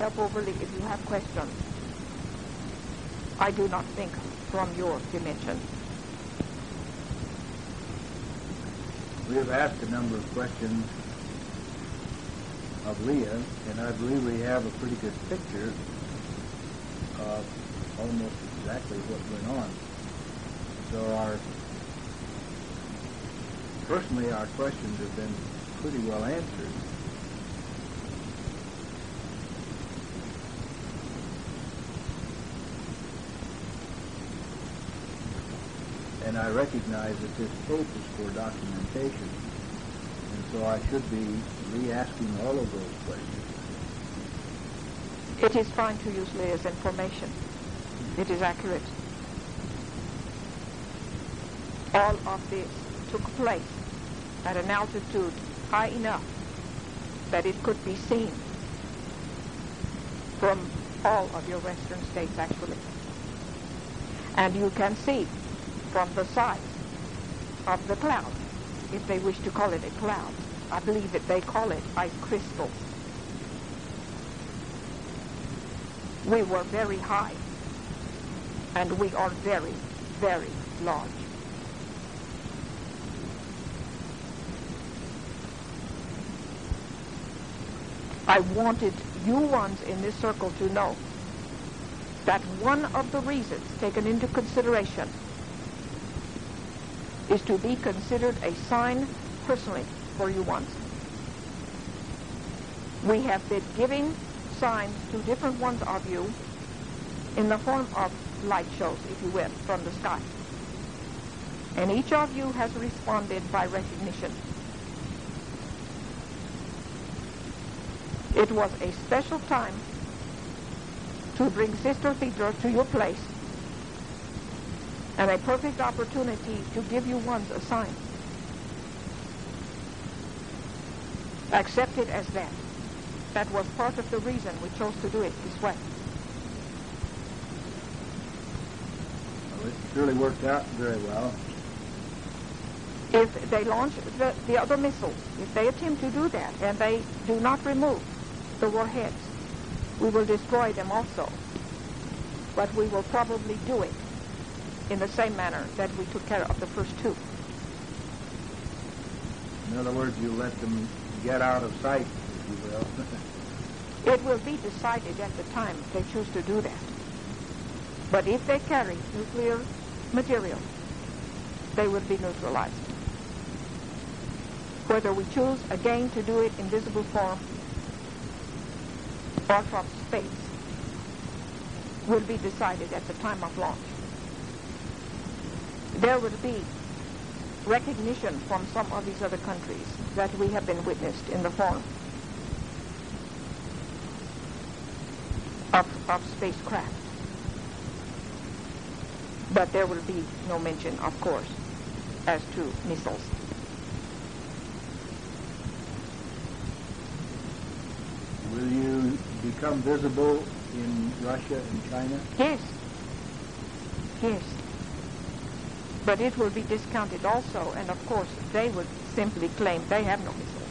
help overly if you have questions. I do not think from your dimension. We have asked a number of questions of Leah, and I believe we have a pretty good picture of almost exactly what went on. So personally, our questions have been pretty well answered. And I recognize that this tape is for documentation, and so I should be re-asking all of those questions. It is fine to use Leah's information. It is accurate. All of this took place at an altitude high enough that it could be seen from all of your western states, actually. And you can see from the size of the cloud, if they wish to call it a cloud. I believe that they call it ice crystals. We were very high, and we are very, very large. I wanted you ones in this circle to know that one of the reasons taken into consideration is to be considered a sign personally for you ones. We have been giving signs to different ones of you in the form of light shows, if you will, from the sky. And each of you has responded by recognition. It was a special time to bring Sister Thedra to your place, and a perfect opportunity to give you ones a sign. Accept it as that. That was part of the reason we chose to do it this way. Well, it surely worked out very well. If they launch the other missiles, if they attempt to do that, and they do not remove the warheads, we will destroy them also. But we will probably do it in the same manner that we took care of the first two. In other words, you let them get out of sight, if you will. It will be decided at the time if they choose to do that. But if they carry nuclear material, they will be neutralized. Whether we choose again to do it in visible form or from space will be decided at the time of launch. There will be recognition from some of these other countries that we have been witnessed in the form of spacecraft. But there will be no mention, of course, as to missiles. Will you become visible in Russia and China? Yes. Yes. But it will be discounted also, and of course they would simply claim they have no missiles,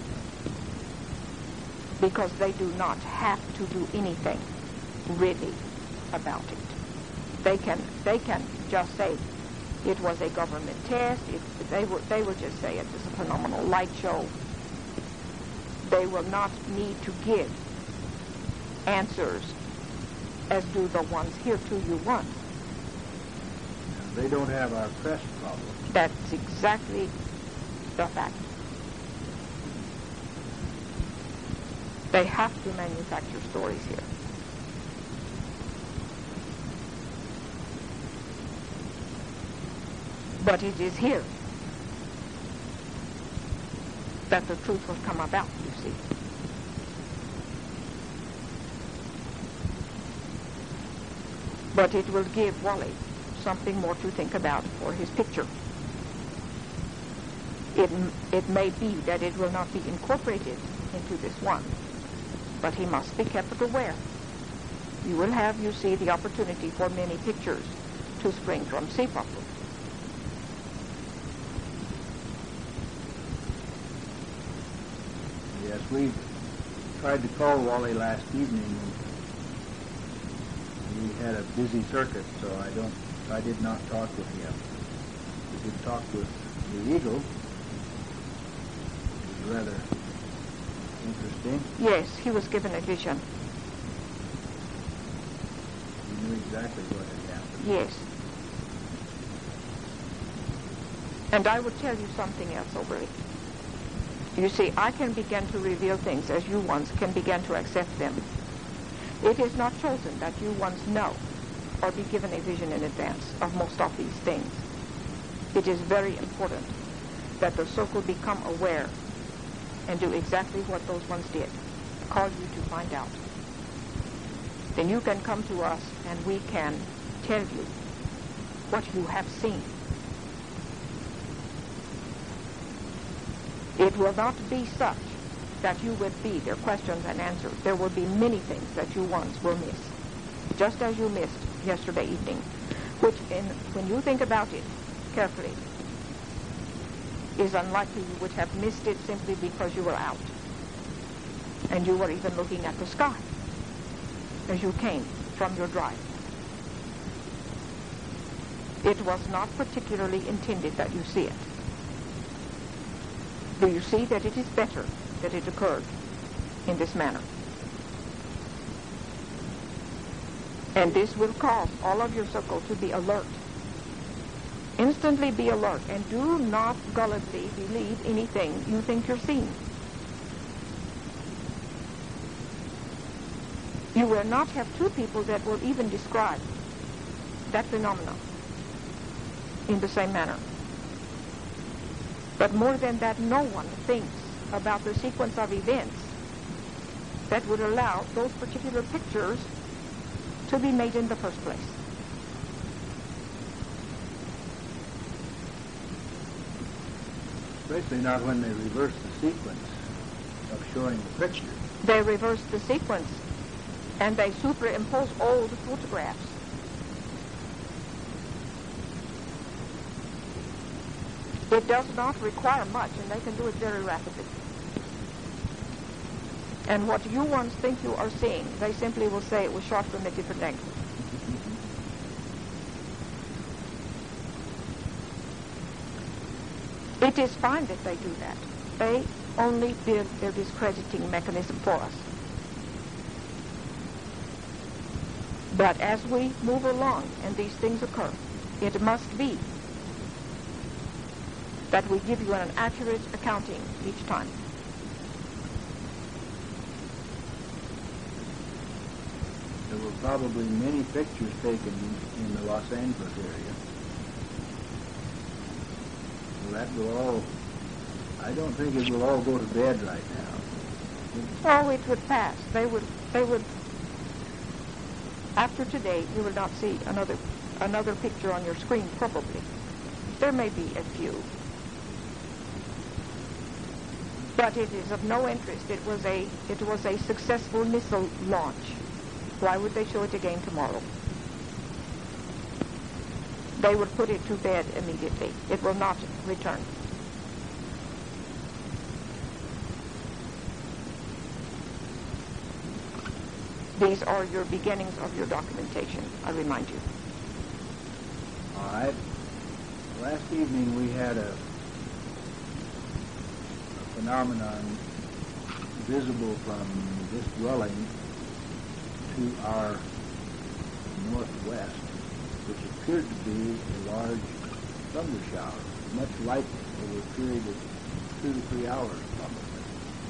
because they do not have to do anything really about it. They can just say it was a government test. They will just say it was a phenomenal light show. They will not need to give answers as do the ones here to you ones. They don't have our press problem. That's exactly the fact. They have to manufacture stories here. But it is here that the truth will come about, you see. But it will give Wally something more to think about for his picture. It may be that it will not be incorporated into this one, but he must be kept aware. You will have, you see, the opportunity for many pictures to spring from CPOP. Yes, tried to call Wally last evening. We had a busy circuit, so I did not talk with him. We did talk with the Eagle. It was rather interesting. Yes, he was given a vision. He knew exactly what had happened. Yes. And I would tell you something else, O'Brien. You see, I can begin to reveal things as you ones can begin to accept them. It is not chosen that you ones know or be given a vision in advance of most of these things. It is very important that the circle become aware and do exactly what those ones did, call you to find out. Then you can come to us and we can tell you what you have seen. It will not be such that you would be their questions and answers. There will be many things that you once will miss, just as you missed yesterday evening, which, when you think about it carefully, is unlikely you would have missed it simply because you were out. And you were even looking at the sky as you came from your drive. It was not particularly intended that you see it. Do you see that it is better that it occurred in this manner? And this will cause all of your circle to be alert. Instantly be alert, and do not gullibly believe anything you think you're seeing. You will not have two people that will even describe that phenomenon in the same manner. But more than that, no one thinks about the sequence of events that would allow those particular pictures to be made in the first place. Especially not when they reverse the sequence of showing the picture. They reverse the sequence and they superimpose old photographs. It does not require much, and they can do it very rapidly. And what you once think you are seeing, they simply will say it was shot from a different angle. It is fine that they do that. They only build their discrediting mechanism for us. But as we move along and these things occur, it must be that we give you an accurate accounting each time. There were probably many pictures taken in the Los Angeles area. Well, that will all, I don't think it will all go to bed right now. Oh, it would pass. They would, after today, you will not see another picture on your screen, probably. There may be a few. But it is of no interest. It was a successful missile launch. Why would they show it again tomorrow? They would put it to bed immediately. It will not return. These are your beginnings of your documentation, I remind you. All right. Last evening we had a phenomenon visible from this dwelling to our northwest, which appeared to be a large thunder shower, much lightning over a period of 2 to 3 hours probably.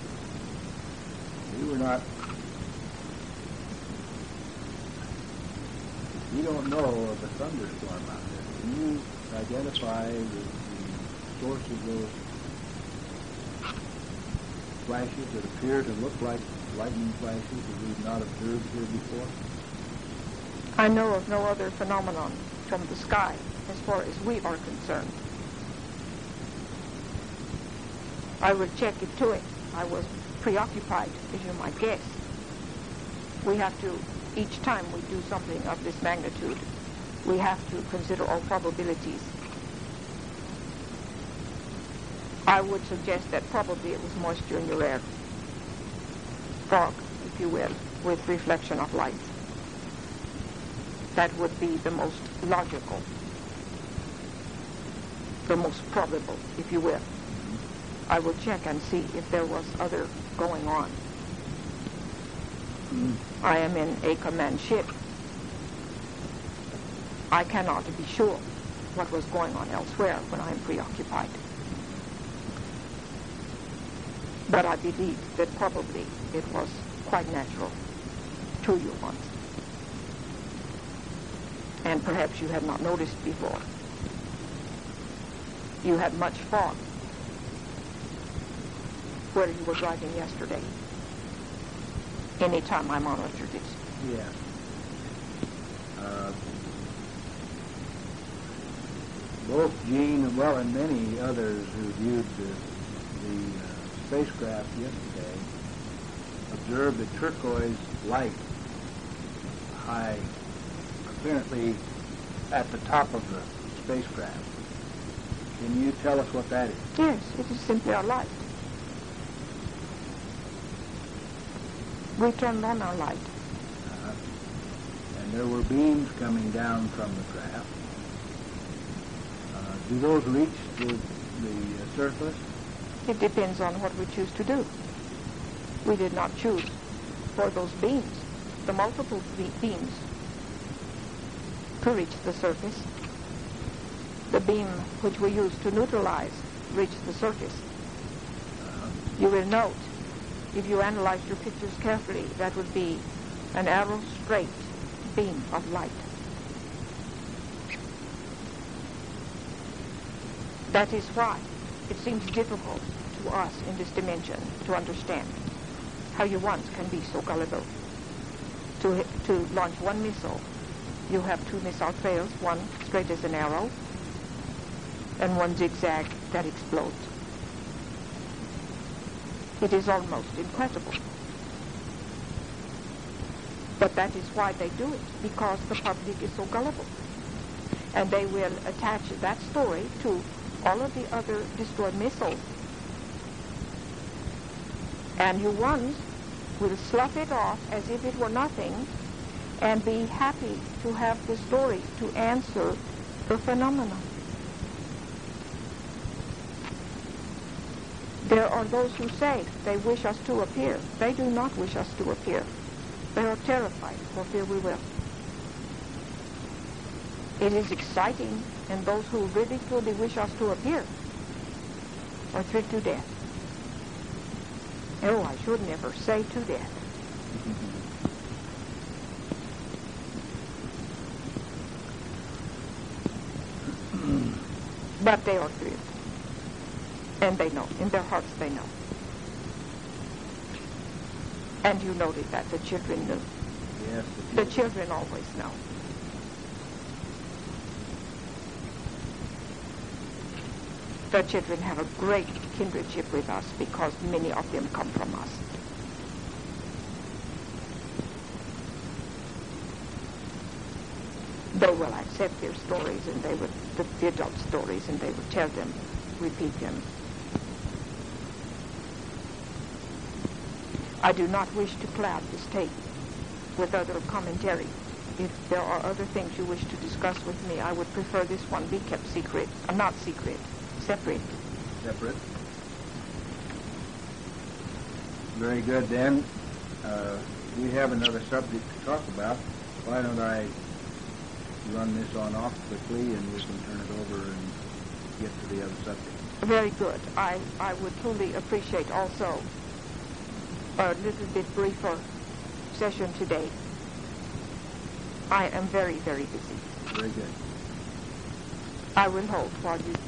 We don't know of a thunderstorm out there. Can you identify the source of those flashes that appear to look like lightning flashes that we've not observed here before? I know of no other phenomenon from the sky as far as we are concerned. I would check into it. I was preoccupied, as you might guess. We have to, each time we do something of this magnitude, we have to consider all probabilities. I would suggest that probably it was moisture in your air. fog, if you will, with reflection of light. That would be the most logical, the most probable, if you will. I will check and see if there was other going on. I am in a command ship. I cannot be sure what was going on elsewhere when I am preoccupied. But I believe that probably it was quite natural to you once. And perhaps you had not noticed before. You had much fog where you were driving yesterday. Anytime I monitored it. Yeah. Both Gene, and many others who viewed the spacecraft yesterday observed a turquoise light high, apparently at the top of the spacecraft. Can you tell us what that is? Yes, it is simply a light. We turned on our light. And there were beams coming down from the craft. Do those reach the surface? It depends on what we choose to do. We did not choose for those beams, the multiple beams, to reach the surface. The beam which we used to neutralize reached the surface. You will note, if you analyze your pictures carefully, that would be an arrow straight beam of light. That is why it seems difficult to us in this dimension to understand how you once can be so gullible. To launch one missile, you have two missile trails, one straight as an arrow, and one zigzag that explodes. It is almost incredible. But that is why they do it, because the public is so gullible. And they will attach that story to all of the other destroyed missiles. And you ones will slough it off as if it were nothing and be happy to have the story to answer the phenomenon. There are those who say they wish us to appear. They do not wish us to appear. They are terrified for fear we will. It is exciting, and those who really truly wish us to appear are thrilled to death. Oh, I should never say to death. But they are thrilled. And they know. In their hearts they know. And you noted that the children knew. Yes. The children always know. The children have a great kindredship with us because many of them come from us. They will accept their stories, and they would, the adult stories, and they would tell them, repeat them. I do not wish to cloud this tape with other commentary. If there are other things you wish to discuss with me, I would prefer this one be kept secret. Not secret, separate. Separate. Very good, then. We have another subject to talk about. Why don't I run this on off quickly and we can turn it over and get to the other subject. Very good. I would truly appreciate also a little bit briefer session today. I am very, very busy. Very good. I will hold while you...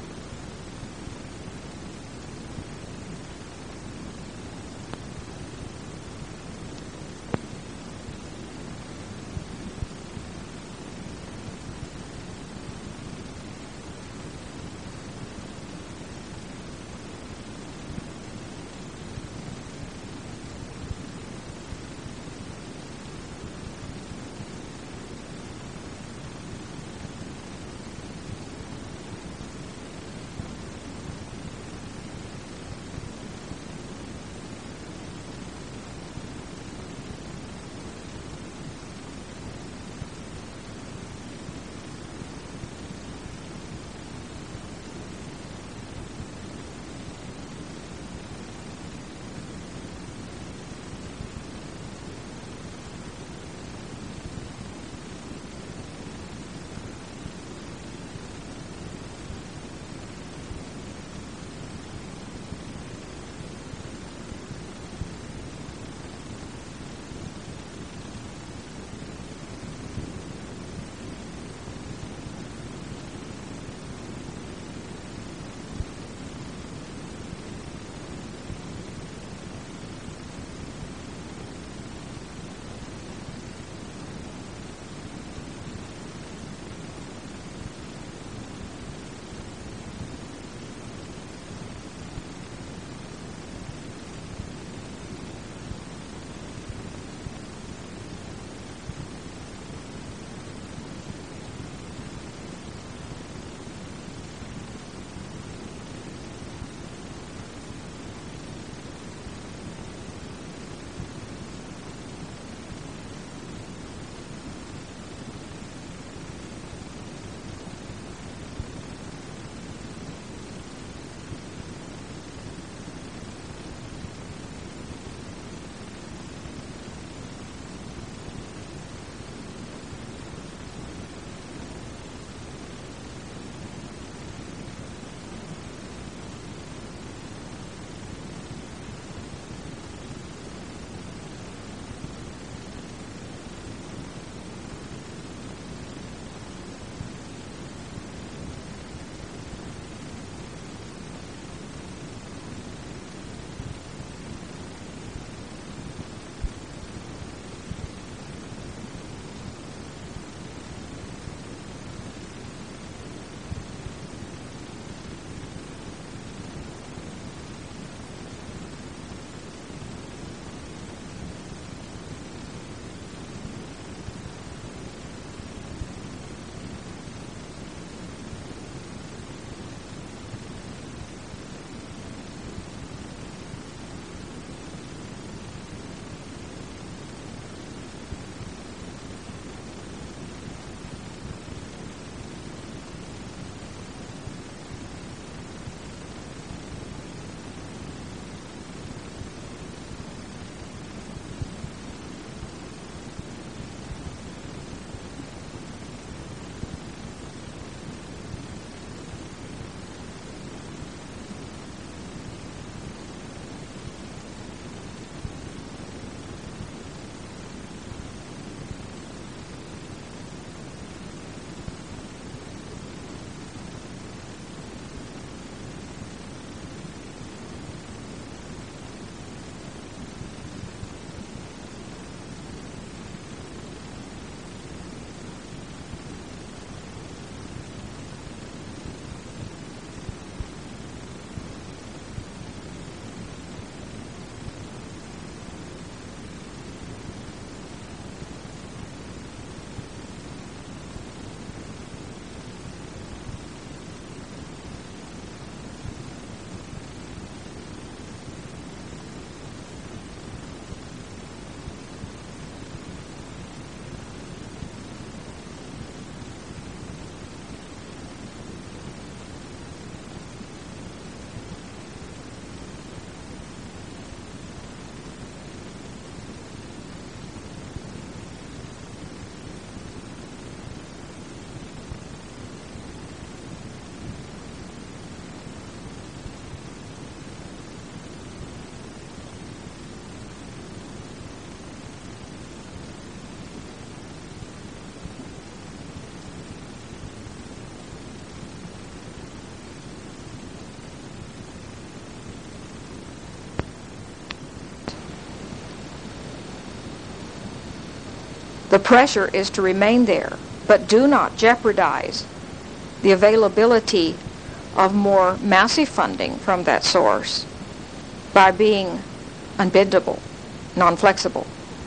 The pressure is to remain there, but do not jeopardize the availability of more massive funding from that source by being unbendable, non-flexible.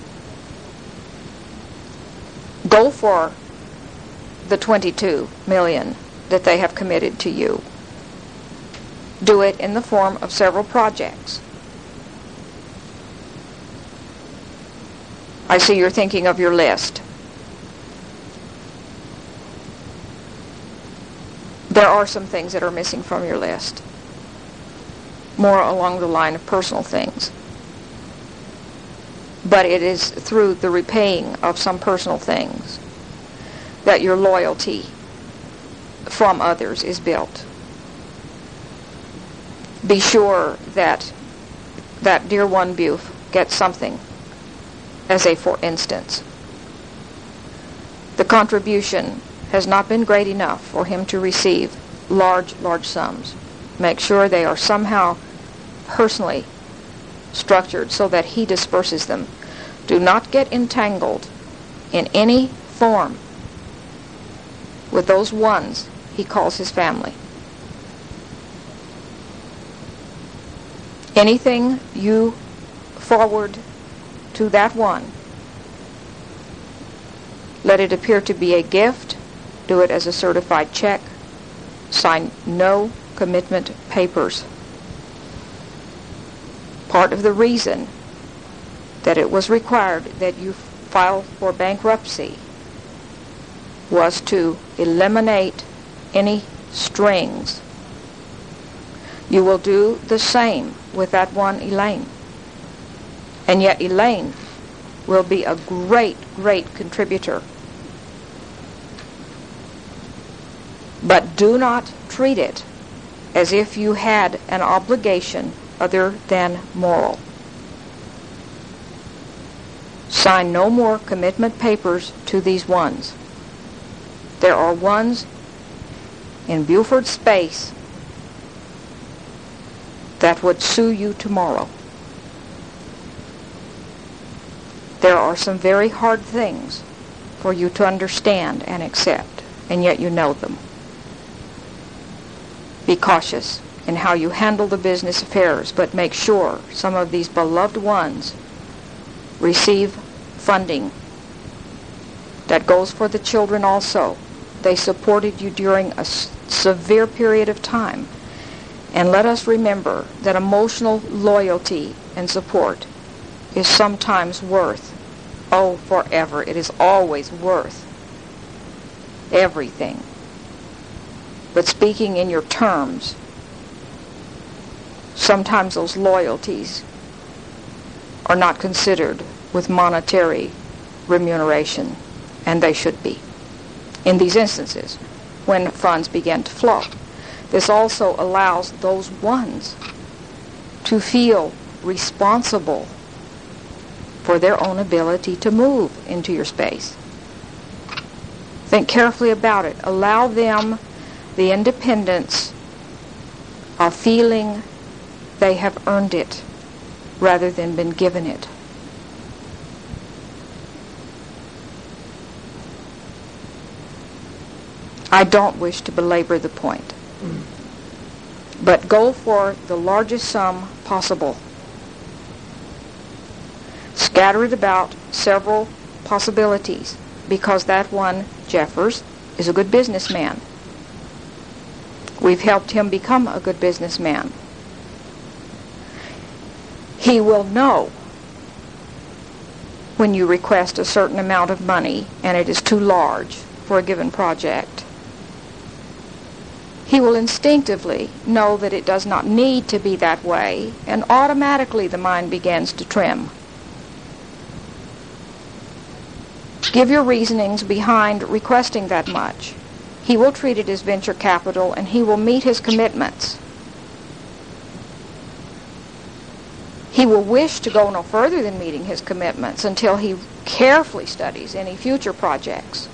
Go for the $22 million that they have committed to you. Do it in the form of several projects. I see you're thinking of your list. There are some things that are missing from your list, more along the line of personal things. But it is through the repaying of some personal things that your loyalty from others is built. Be sure that that dear one Buford gets something, as a for instance. The contribution has not been great enough for him to receive large sums. Make sure they are somehow personally structured so that he disperses them. Do not get entangled in any form with those ones he calls his family. Anything you forward to that one, let it appear to be a gift. Do it as a certified check. Sign no commitment papers. Part of the reason that it was required that you file for bankruptcy was to eliminate any strings. You will do the same with that one Elaine. And yet Elaine will be a great contributor. But do not treat it as if you had an obligation other than moral. Sign no more commitment papers to these ones. There are ones in Buford space that would sue you tomorrow. There are some very hard things for you to understand and accept, and yet you know them. Be cautious in how you handle the business affairs, but make sure some of these beloved ones receive funding that goes for the children also. They supported you during a severe period of time. And let us remember that emotional loyalty and support is sometimes worth, forever. It is always worth everything. But speaking in your terms, sometimes those loyalties are not considered with monetary remuneration, and they should be. In these instances, when funds begin to flow, this also allows those ones to feel responsible for their own ability to move into your space. Think carefully about it. Allow them the independence of feeling they have earned it rather than been given it. I don't wish to belabor the point, but go for the largest sum possible. Scatter it about several possibilities, because that one, Jeffers, is a good businessman. We've helped him become a good businessman. He will know when you request a certain amount of money and it is too large for a given project. He will instinctively know that it does not need to be that way, and automatically the mind begins to trim. Give your reasonings behind requesting that much. He will treat it as venture capital, and he will meet his commitments. He will wish to go no further than meeting his commitments until he carefully studies any future projects.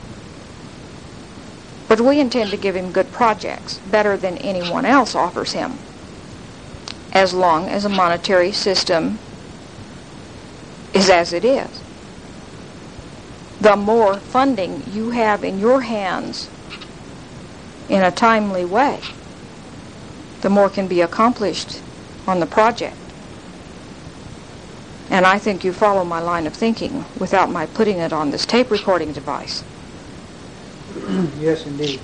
But we intend to give him good projects, better than anyone else offers him, as long as a monetary system is as it is. the more funding you have in your hands in a timely way, the more can be accomplished on the project. And I think you follow my line of thinking without my putting it on this tape recording device. Yes, indeed.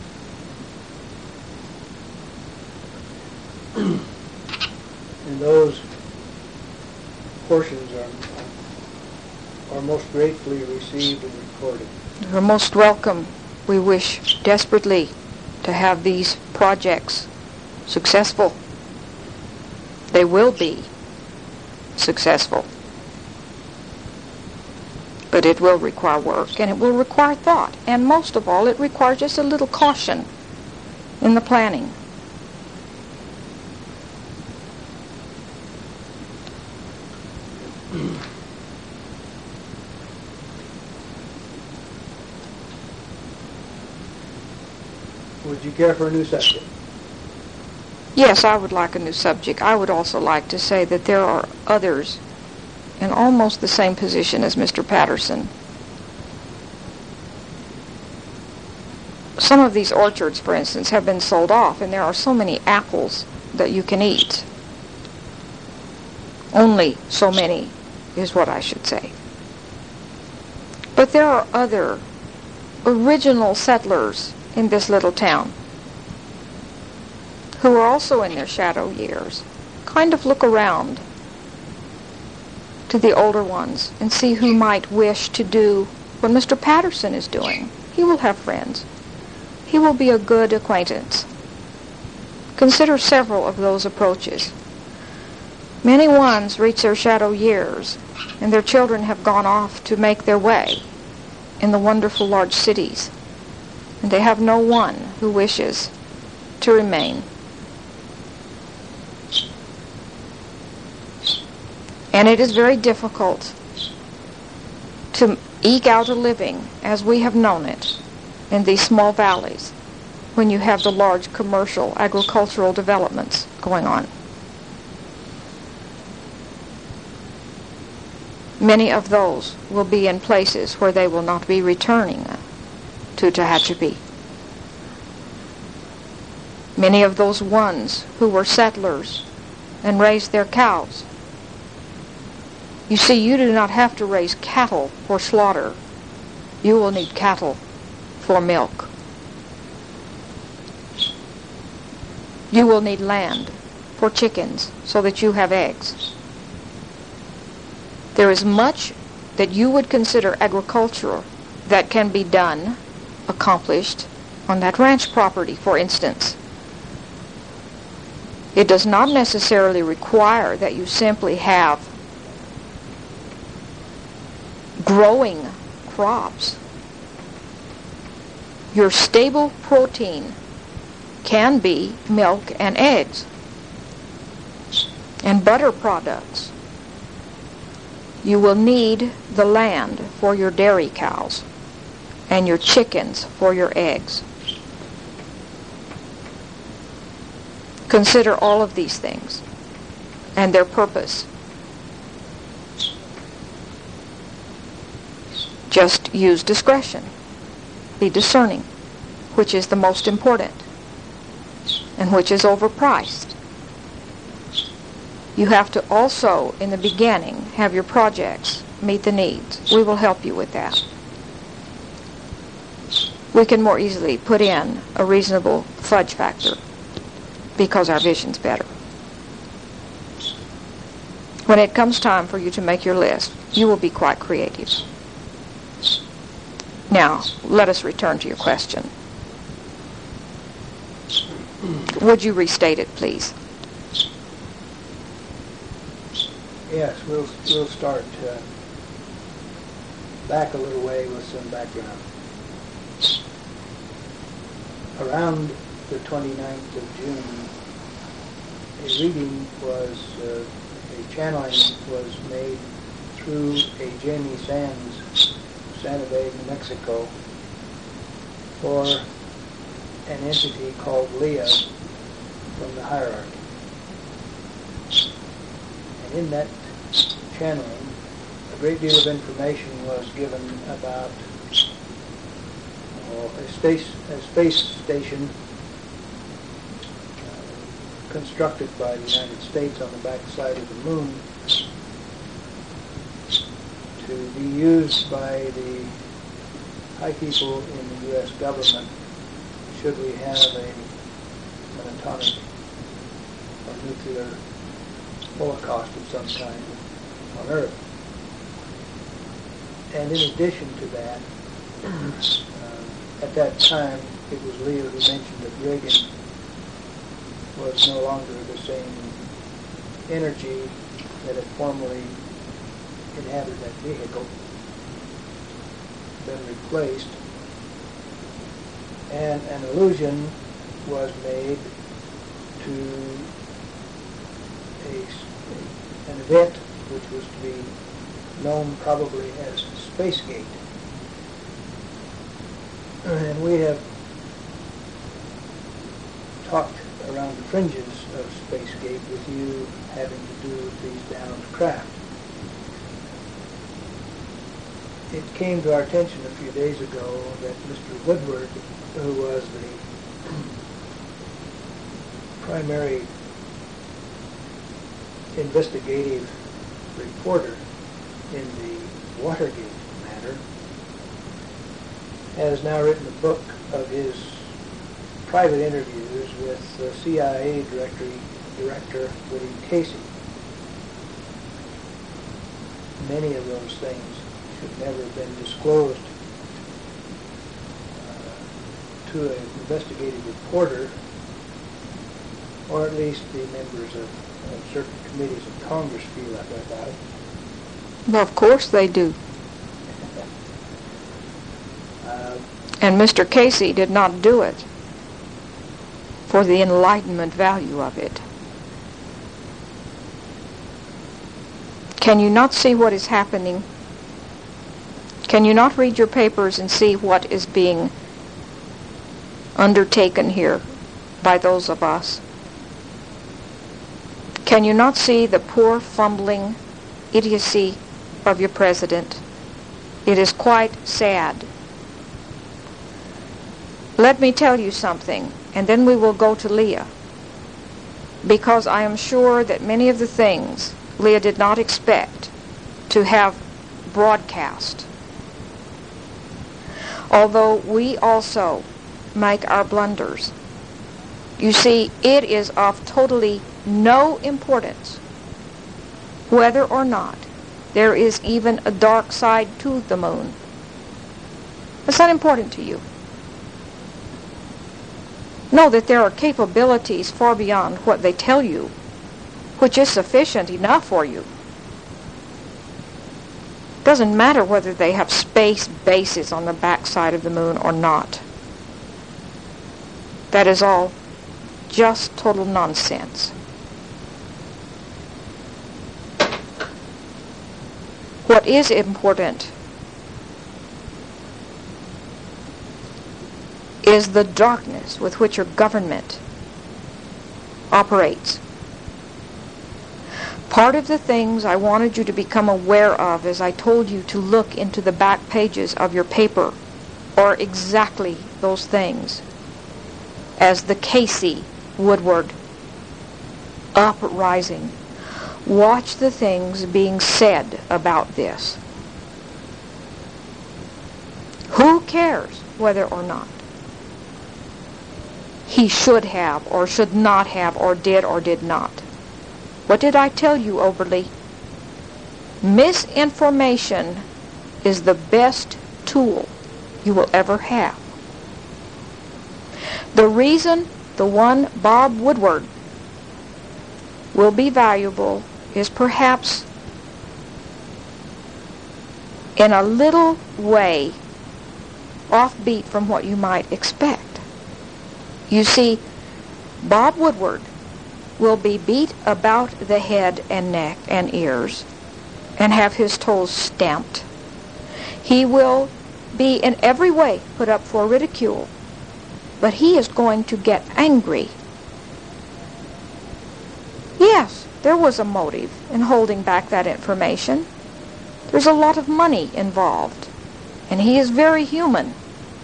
And those portions are most gratefully received and recorded. You're most welcome. We wish desperately to have these projects successful. They will be successful. But it will require work, and it will require thought. And most of all, it requires just a little caution in the planning. Would you care for a new subject? Yes, I would like a new subject. I would also like to say that there are others in almost the same position as Mr. Patterson. Some of these orchards, for instance, have been sold off, and there are so many apples that you can eat. Only so many is what I should say. But there are other original settlers in this little town who are also in their shadow years. Kind of look around to the older ones and see who might wish to do what Mr. Patterson is doing. He will have friends. He will be a good acquaintance. Consider several of those approaches. Many ones reach their shadow years, and their children have gone off to make their way in the wonderful large cities, and they have no one who wishes to remain. And it is very difficult to eke out a living as we have known it in these small valleys when you have the large commercial agricultural developments going on. Many of those will be in places where they will not be returning to Tehachapi. Many of those ones who were settlers and raised their cows. You see, you do not have to raise cattle for slaughter. You will need cattle for milk. You will need land for chickens so that you have eggs. There is much that you would consider agricultural that can be done, accomplished, on that ranch property, for instance. It does not necessarily require that you simply have growing crops. Your stable protein can be milk and eggs and butter products. You will need the land for your dairy cows and your chickens for your eggs. Consider all of these things and their purpose. Just use discretion. Be discerning which is the most important and which is overpriced. You have to also, in the beginning, have your projects meet the needs. We will help you with that. We can more easily put in a reasonable fudge factor because our vision's better. When it comes time for you to make your list, you will be quite creative. Now, let us return to your question. Would you restate it, please? Yes, we'll start back a little way with some background. Around the 29th of June, a reading was, a channeling was made through a Jamie Sands, Santa Fe, New Mexico, for an entity called Leah from the hierarchy. And in that channeling, a great deal of information was given about a space station constructed by the United States on the backside of the moon to be used by the high people in the U.S. government should we have an atomic or nuclear holocaust of some kind on Earth. And in addition to that, at that time, it was Leah who mentioned that Reagan was no longer the same energy that had formerly inhabited that vehicle, been replaced, and an allusion was made to an event which was to be known probably as Spacegate. And we have talked around the fringes of Spacegate with you having to do with these downed craft. It came to our attention a few days ago that Mr. Woodward, who was the primary investigative reporter in the Watergate matter, has now written a book of his private interviews with CIA Director William Casey. Many of those things should never have been disclosed to an investigative reporter, or at least the members of certain committees of Congress feel that way about it. Well, of course they do. And Mr. Casey did not do it for the enlightenment value of it. Can you not see what is happening? Can you not read your papers and see what is being undertaken here by those of us? Can you not see the poor, fumbling idiocy of your president? It is quite sad. Let me tell you something, and then we will go to Leah, because I am sure that many of the things Leah did not expect to have broadcast. Although we also make our blunders. You see, it is of totally no importance whether or not there is even a dark side to the moon. It's not important to you. Know that there are capabilities far beyond what they tell you, which is sufficient enough for you. Doesn't matter whether they have space bases on the backside of the moon or not. That is all just total nonsense. What is important is the darkness with which your government operates. Part of the things I wanted you to become aware of as I told you to look into the back pages of your paper are exactly those things. As the Casey Woodward uprising, watch the things being said about this. Who cares whether or not he should have or should not have or did not? What did I tell you, Oberle? Misinformation is the best tool you will ever have. The reason the one Bob Woodward will be valuable is perhaps in a little way offbeat from what you might expect. You see, Bob Woodward will be beat about the head and neck and ears and have his toes stamped. He will be in every way put up for ridicule, but he is going to get angry. Yes, there was a motive in holding back that information. There's a lot of money involved, and he is very human.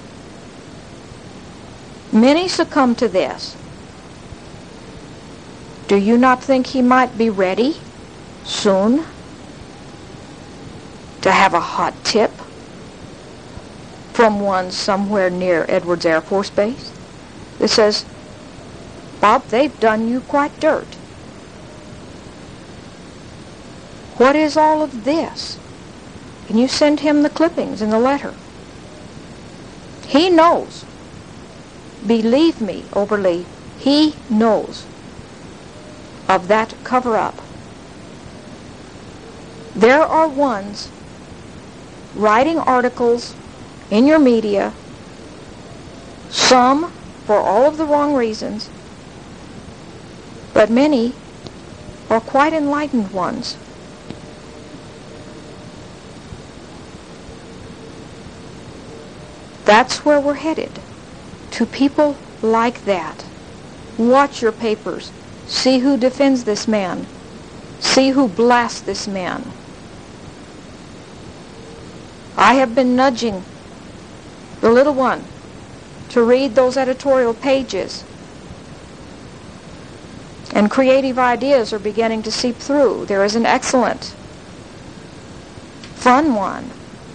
Many succumb to this. Do you not think he might be ready soon to have a hot tip from one somewhere near Edwards Air Force Base that says, Bob, they've done you quite dirt. What is all of this? And you send him the clippings in the letter. He knows. Believe me, Oberle, he knows of that cover-up. There are ones writing articles in your media, some for all of the wrong reasons, but many are quite enlightened ones. That's where we're headed, to people like that. Watch your papers. See who defends this man. See who blasts this man. I have been nudging the little one to read those editorial pages, and creative ideas are beginning to seep through. There is an excellent, fun one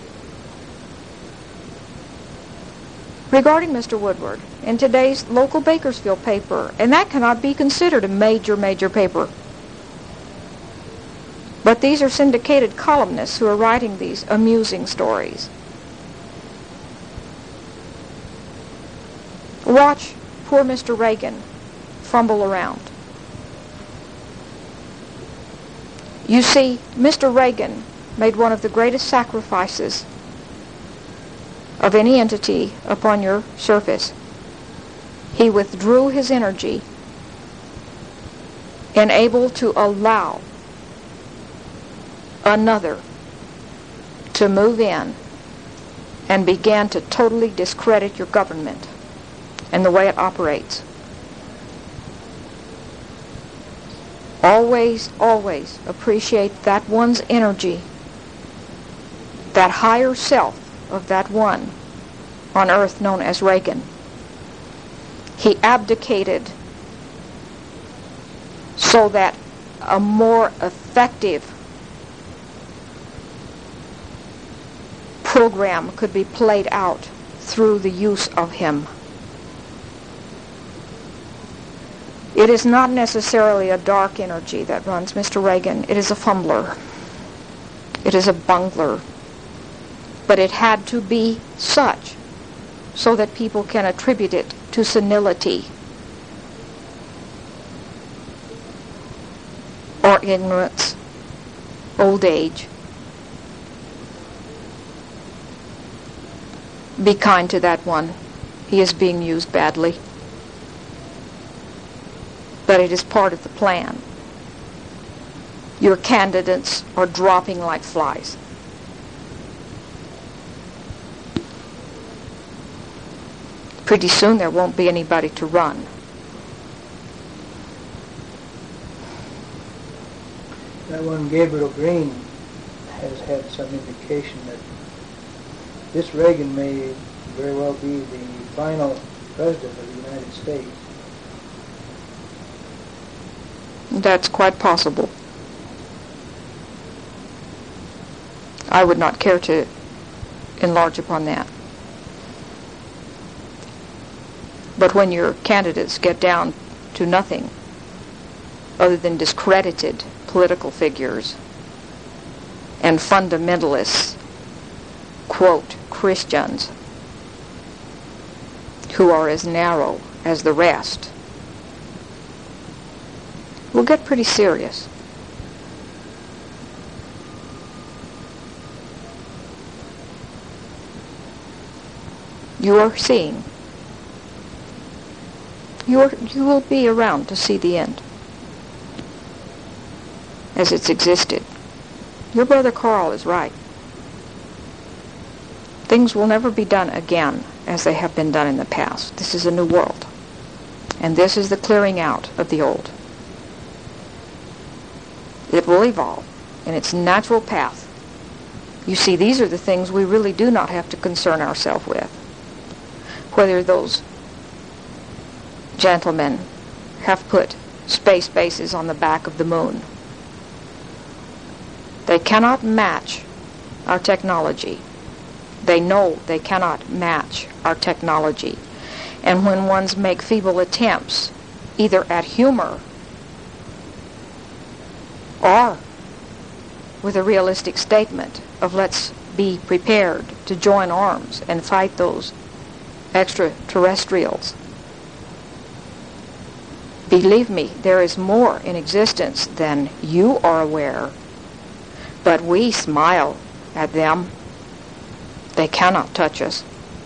regarding Mr. Woodward in today's local Bakersfield paper, and that cannot be considered a major paper. But these are syndicated columnists who are writing these amusing stories. Watch poor Mr. Reagan fumble around. You see, Mr. Reagan made one of the greatest sacrifices of any entity upon your surface. He withdrew his energy and able to allow another to move in and began to totally discredit your government and the way it operates. Always, always appreciate that one's energy, that higher self of that one on earth known as Reagan. He abdicated so that a more effective program could be played out through the use of him. It is not necessarily a dark energy that runs Mr. Reagan. It is a fumbler. It is a bungler. But it had to be such so that people can attribute it to senility or ignorance, old age. Be kind to that one. He is being used badly. But it is part of the plan. Your candidates are dropping like flies. Pretty soon there won't be anybody to run. That one Gabriel Green has had some indication that this Reagan may very well be the final president of the United States. That's quite possible. I would not care to enlarge upon that. But when your candidates get down to nothing other than discredited political figures and fundamentalists, quote, Christians, who are as narrow as the rest, will get pretty serious. You are seeing. You will be around to see the end as it's existed. Your brother Carl is right. Things will never be done again as they have been done in the past. This is a new world. And this is the clearing out of the old. It will evolve in its natural path You see, these are the things we really do not have to concern ourselves with. Whether those gentlemen have put space bases on the back of the moon. They cannot match our technology. They know they cannot match our technology. And when ones make feeble attempts, either at humor or with a realistic statement of let's be prepared to join arms and fight those extraterrestrials. Believe me, there is more in existence than you are aware. But we smile at them. They cannot touch us.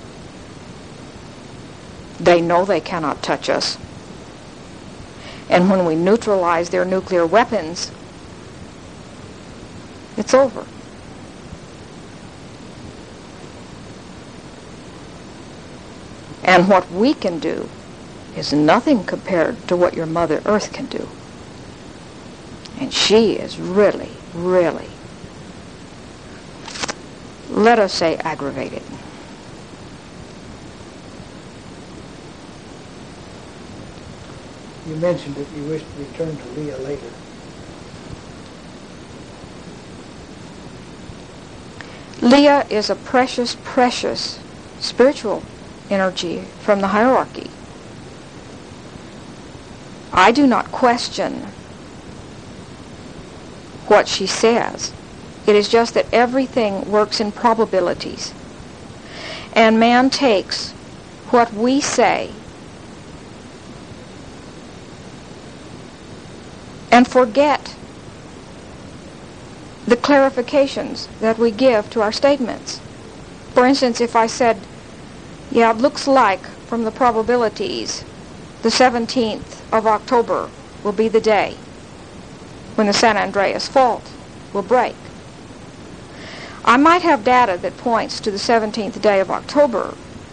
They know they cannot touch us. And when we neutralize their nuclear weapons, it's over. And what we can do is nothing compared to what your Mother Earth can do. And she is really, really, let us say, aggravated. You mentioned that you wish to return to Leah later. Leah is a precious, precious spiritual energy from the hierarchy. I do not question what she says. It is just that everything works in probabilities. And man takes what we say and forget the clarifications that we give to our statements. For instance, if I said, yeah, it looks like from the probabilities the 17th of October will be the day when the San Andreas Fault will break. I might have data that points to the 17th day of October,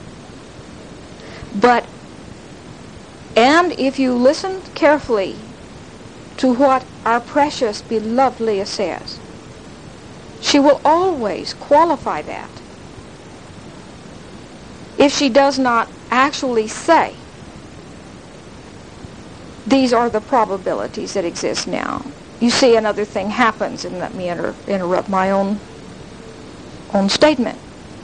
and if you listen carefully to what our precious beloved Leah says, she will always qualify that. If she does not actually say, these are the probabilities that exist now. You see, another thing happens, and let me interrupt my own statement.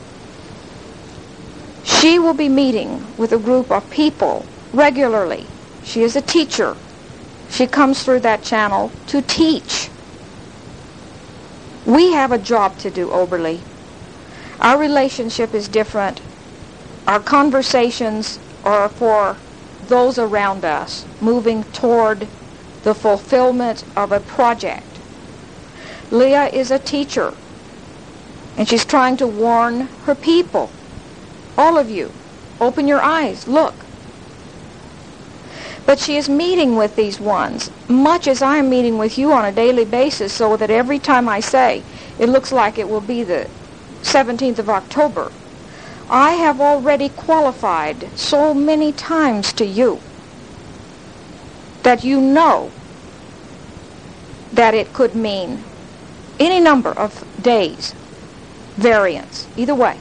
She will be meeting with a group of people regularly. She is a teacher. She comes through that channel to teach. We have a job to do, Oberle. Our relationship is different. Our conversations are for those around us moving toward the fulfillment of a project. Leah is a teacher, and she's trying to warn her people. All of you, open your eyes, look. But she is meeting with these ones, much as I am meeting with you on a daily basis, so that every time I say, it looks like it will be the 17th of October, I have already qualified so many times to you that you know that it could mean any number of days, variants, either way.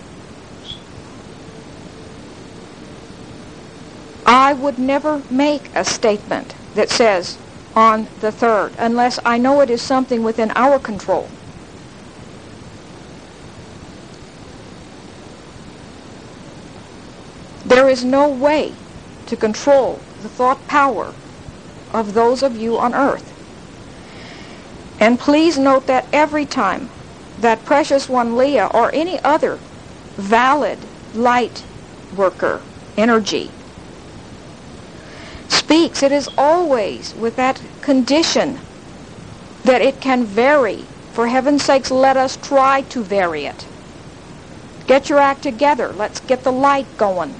I would never make a statement that says on the 3rd unless I know it is something within our control. There is no way to control the thought power of those of you on earth. And please note that every time that precious one Leah or any other valid light worker energy speaks, it is always with that condition that it can vary. For heaven's sakes, let us try to vary it. Get your act together. Let's get the light going.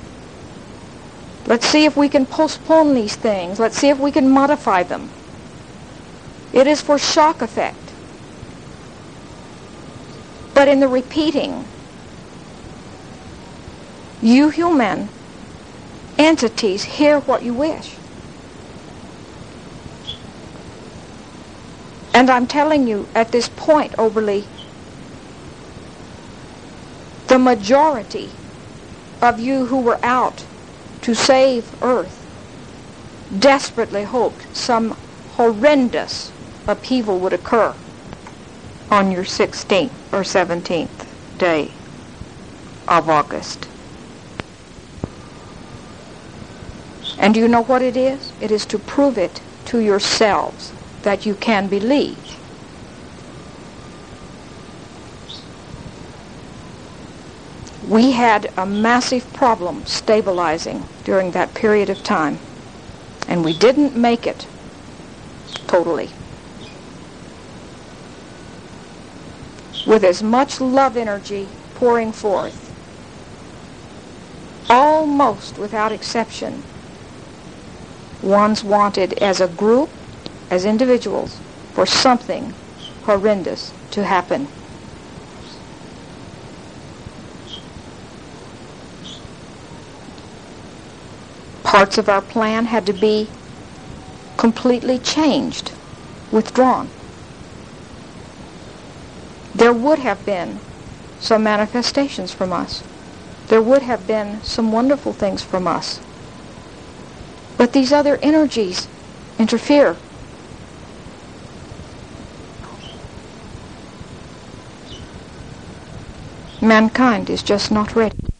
Let's see if we can postpone these things. Let's see if we can modify them. It is for shock effect. But in the repeating, you human entities hear what you wish. And I'm telling you at this point, Oberle, The majority of you who were out to save Earth desperately hoped some horrendous upheaval would occur on your 16th or 17th day of August. And do you know what it is? It is to prove it to yourselves that you can believe. We had a massive problem stabilizing during that period of time, and we didn't make it totally. With as much love energy pouring forth, almost without exception, ones wanted as a group, as individuals, for something horrendous to happen. Parts of our plan had to be completely changed, withdrawn. There would have been some manifestations from us. There would have been some wonderful things from us. But these other energies interfere. Mankind is just not ready.